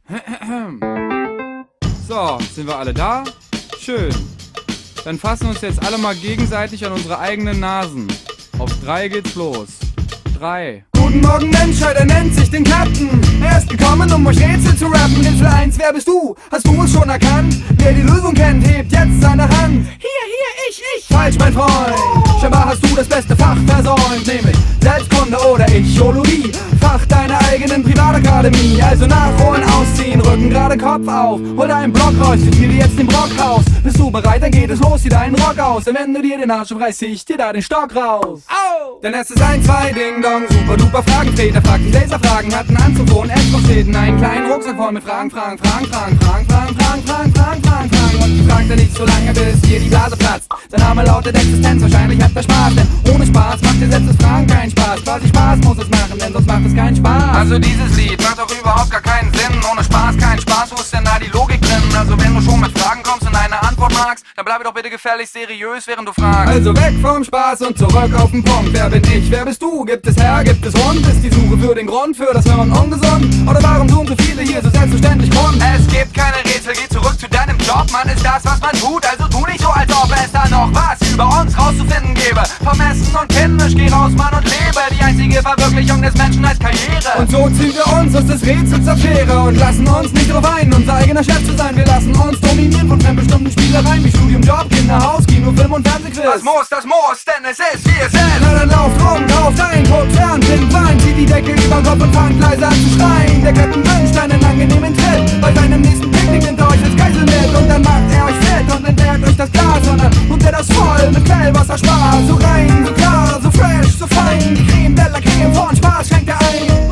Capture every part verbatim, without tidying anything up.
So, sind wir alle da? Schön. Dann fassen wir uns jetzt alle mal gegenseitig an unsere eigenen Nasen. Auf drei geht's los. Drei. Guten Morgen Menschheit, er nennt sich den Captain. Er ist gekommen, um euch Rätsel zu rappen. Rätsel eins, wer bist du? Hast du es schon erkannt? Wer die Lösung kennt, hebt jetzt seine Hand. Hier, hier, ich, ich. Falsch, mein Freund. Scheinbar hast du das beste Fach versäumt, nämlich Selbstkunde oder Ichologie. Fach deiner eigenen Privatakademie. Also nachholen, ausziehen, Rücken gerade, Kopf auf. Hol deinen Block raus, zitiere jetzt den Block raus. Bist du bereit, dann geht es los, zieh deinen Rock aus. Denn wenn du dir den Arsch aufreißt, zieh ich dir da den Stock raus. Au! Denn es ist ein, zwei, Ding Dong, super duper Fragentreter. Fragt dich Laserfragen, hat einen Anzug, wo ein S steht in einen kleinen Rucksack voll mit Fragen, Fragen, Fragen, Fragen, Fragen, Fragen, Fragen, Fragen, Fragen, Fragen, Fragen. Und die fragt er nicht so lange, bis dir die Blase platzt. Sein Name lautet Existenz, wahrscheinlich hat er Spaß. Denn ohne Spaß macht dir selbst das Fragen keinen Spaß. Quasi Spaß muss es machen, denn sonst macht es keinen Spaß. Also dieses Lied macht doch überhaupt gar keinen Sinn. Ohne Spaß kein Spaß, wo ist denn da die Logik drin? Also wenn du schon mit Fragen kommst und eine Antwort magst, dann bleibe doch bitte gefälligst seriös, während du fragst. Also weg vom Spaß und zurück auf den Punkt. Wer bin ich, wer bist du? Gibt es Herr, gibt es Hund? Ist die Suche für den Grund, für das Hören ungesund? Oder warum tun so viele hier so selbstverständlich rund? Es gibt keine Rätsel, geh zurück zu deinem Job. Man ist das, was man tut, also tu nicht so, als ob es da noch was über uns rauszufinden gäbe. Vermessen und kindisch, geh raus, Mann, und lebe. Die einzige Verwirklichung des Menschen als Karriere. Und so ziehen wir uns aus des Rätsels Affäre und lassen uns nicht drauf ein, unser eigener Chef zu sein. Wir lassen uns dominieren von fremdbestimmten Spielereien wie Studium, Job, Kinder, Haus, Kino, Film und Fernsehquiz. Das muss, das muss, denn es ist, wie es ist. Na dann lauf drum, kauf dein, guck fern, trink Wein, zieh die Decke über den Kopf und fangt leise an zu schreien. Der Captain wünscht einen angenehmen Tritt, bei seinem nächsten Picknick nimmt er euch als Geisel mit. Und dann macht er euch fett und entleert euch das Glas, und dann pumpt er das voll mit Quellwasser Spaß. So rein, so klar, so fresh, so fein, die Creme de la Creme von Spaß schenkt er ein.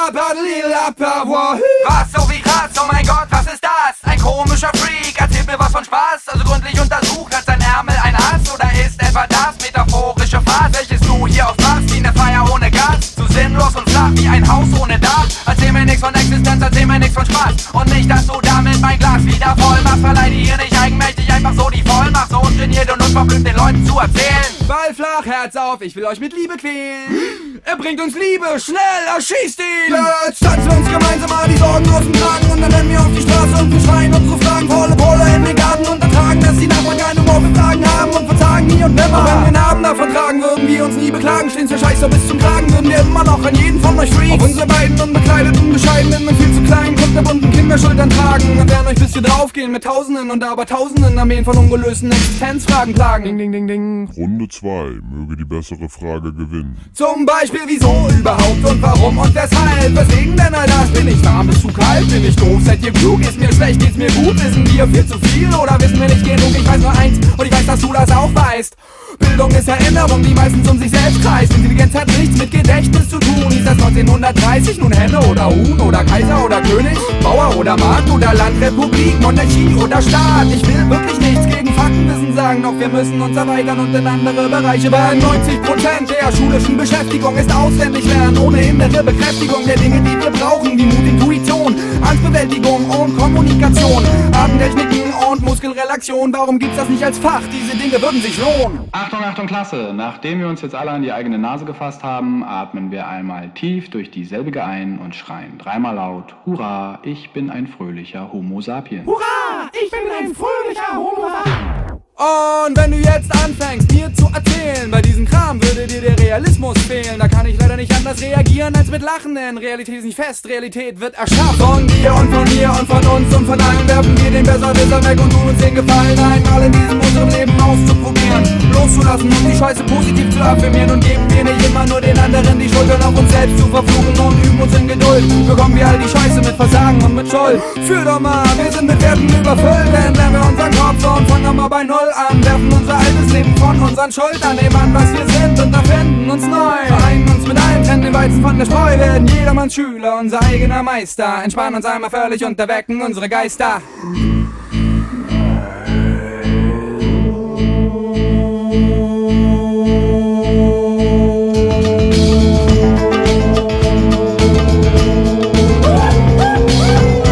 Was, so wie krass, oh mein Gott, was ist das? Ein komischer Freak, erzählt mir was von Spaß. Also gründlich untersucht, hat sein Ärmel ein Ass? Oder ist etwa das metaphorische Fass, welches du hier aufmachst, wie eine Feier ohne Gas? So sinnlos und flach wie ein Haus ohne Dach. Erzähl mir nix von Existenz, erzähl mir nix von Spaß. Und nicht, dass du damit mein Glas wieder voll machst. Verleih dir hier nicht eigenmächtig einfach so die Vollmacht, so ungeniert und unverblümt den Leuten zu erzählen. Ball flach, Herz auf, ich will euch mit Liebe quälen. Er bringt uns Liebe, schnell, erschießt ihn. Jetzt tanzen wir uns gemeinsam mal die Sorgen aus dem Kragen. Und dann rennen wir auf die Straße und wir schreien unsere Fragen. Volle Pulle in den Garten und ertragen, dass die Nachbarn keine Worte Fragen haben und verzagen nie und nimmer. Wenn wir einen Abend davon tragen, würden wir uns nie beklagen. Stehen's für Scheiße bis zum Kragen, würden wir immer noch an jeden von euch Freaks auf unsere beiden unbekleideten, bescheidenen und viel zu kleinen, kunterbunten Kinderschultern tragen. Und werden euch bis wir draufgehen mit Tausenden und Abertausenden Armeen von ungelösten Existenzfragen plagen. Ding, ding, ding, ding. Runde zwei, möge die bessere Frage gewinnen. Zum Beispiel wieso überhaupt und warum und weshalb? Weswegen denn all das? Bin ich warm, bist du kalt? Bin ich doof? Seid ihr klug? Ist mir schlecht? Geht's mir gut? Wissen wir viel zu viel oder wissen wir nicht genug? Ich weiß nur eins und ich weiß, dass du das auch weißt. Bildung ist Erinnerung, die meistens um sich selbst kreist. Intelligenz hat nichts mit Gedächtnis zu tun. Ist das neunzehnhundertdreißig nun Henne oder Huhn oder Kaiser oder König? Bauer oder Markt oder Land, Republik, Monarchie oder Staat? Ich will wirklich nichts gegen Faktenwissen sagen, doch wir müssen uns erweitern und in andere Bereiche werden. neunzig Prozent der schulischen Beschäftigung ist auswendig lernen, ohne innere Bekräftigung der Dinge, die wir brauchen, wie Mut, Intuition, Angstbewältigung und Kommunikation, Atemtechniken und Muskelrelaktion. Warum gibt's das nicht als Fach? Diese Dinge würden sich lohnen. Achtung, Achtung, Klasse! Nachdem wir uns jetzt alle an die eigene Nase gefasst haben, atmen wir einmal tief durch dieselbige ein und schreien dreimal laut: Hurra, ich bin ein fröhlicher Homo sapien. Hurra, ich bin ein fröhlicher Homo sapien. Und wenn du jetzt anfängst, mir zu erzählen, bei diesem Kram würde dir der Realismus fehlen. Da kann ich leider nicht anders reagieren als mit Lachen, denn Realität ist nicht fest, Realität wird erschaffen. Von dir und von mir und von uns und von allen werfen wir den Besserwisser weg und tun uns den Gefallen, einmal in diesem unserem Leben auszuprobieren, loszulassen und die Scheiße positiv zu affirmieren. Und geben wir nicht immer nur den anderen die Schuld, und auf uns selbst zu verfluchen und üben uns in Geduld. Bekommen wir all die Scheiße mit Versagen und mit Schuld. Fühl doch mal, wir sind mit Werten überfüllt, denn lernen wir unseren Kopf und fangen mal bei Null an, werfen unser altes Leben von unseren Schultern, nehmen an, was wir sind und erfinden uns neu. Vereinen uns mit allen, trennen den Weizen von der Spreu, werden jedermanns Schüler, unser eigener Meister. Entspannen uns einmal völlig und erwecken unsere Geister.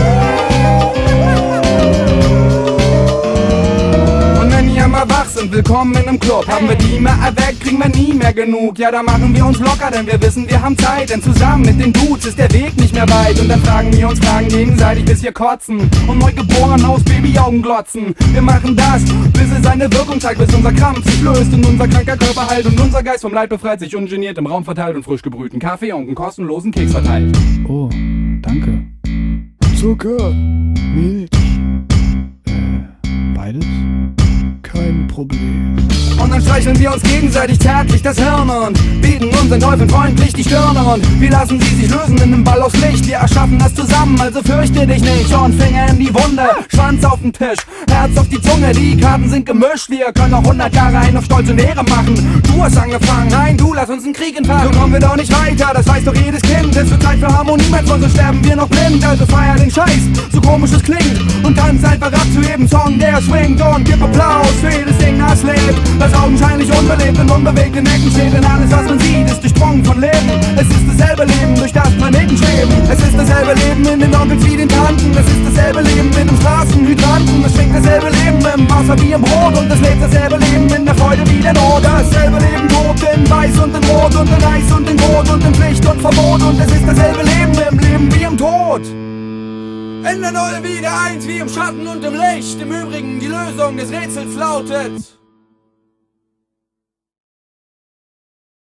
Willkommen angekommen in nem Club. Haben wir die mehr erweckt, kriegen wir nie mehr genug. Ja, da machen wir uns locker, denn wir wissen, wir haben Zeit. Denn zusammen mit den Dudes ist der Weg nicht mehr weit. Und dann fragen wir uns Fragen gegenseitig, bis wir kotzen. Und neugeboren aus Babyaugen glotzen. Wir machen das, bis es seine Wirkung zeigt, bis unser Krampf sich löst und unser kranker Körper heilt und unser Geist vom Leid befreit, sich ungeniert im Raum verteilt und frisch gebrühten Kaffee und einen kostenlosen Keks verteilt. Oh, danke. Zucker, Milch, äh, beides? Kein Problem. Und dann streicheln wir uns gegenseitig zärtlich das Hirn und bieten unseren Teufeln freundlich die Stirne. Und wir lassen sie sich lösen in nem Ball aufs Licht. Wir erschaffen das zusammen, also fürchte dich nicht. Und Finger in die Wunde, Schwanz auf den Tisch, Herz auf die Zunge, die Karten sind gemischt. Wir können noch hundert Jahre ein auf Stolz und Ehre machen. Du hast angefangen, nein, du lass uns einen Krieg entfachen. So kommen wir doch nicht weiter, das weiß doch jedes Kind. Es wird Zeit für Harmonie, manchmal so sterben wir noch blind. Also feier den Scheiß, so komisch es klingt. Und tanz einfach ab zu jedem Song, der swingt. Und gib Applaus für jedes Ding, das lebt. Das augenscheinlich unbelebt in unbewegten Ecken steht. Denn alles, was man sieht, ist durchsprungen von Leben. Es ist dasselbe Leben, durch das Planeten schweben. Es ist dasselbe Leben in den Onkels wie den Tanten. Es ist dasselbe Leben in dem Straßenhydranten. Es schwingt dasselbe Leben im Wasser wie im Brot. Und es lebt dasselbe Leben in der Freude wie der Not. Dasselbe Leben tobt in Weiß und in Rot und in Eis und in Rot und in Pflicht und Verbot. Und es ist dasselbe Leben im Leben wie im Tod. In der Null wie der Eins, wie im Schatten und im Licht. Im Übrigen die Lösung des Rätsels lautet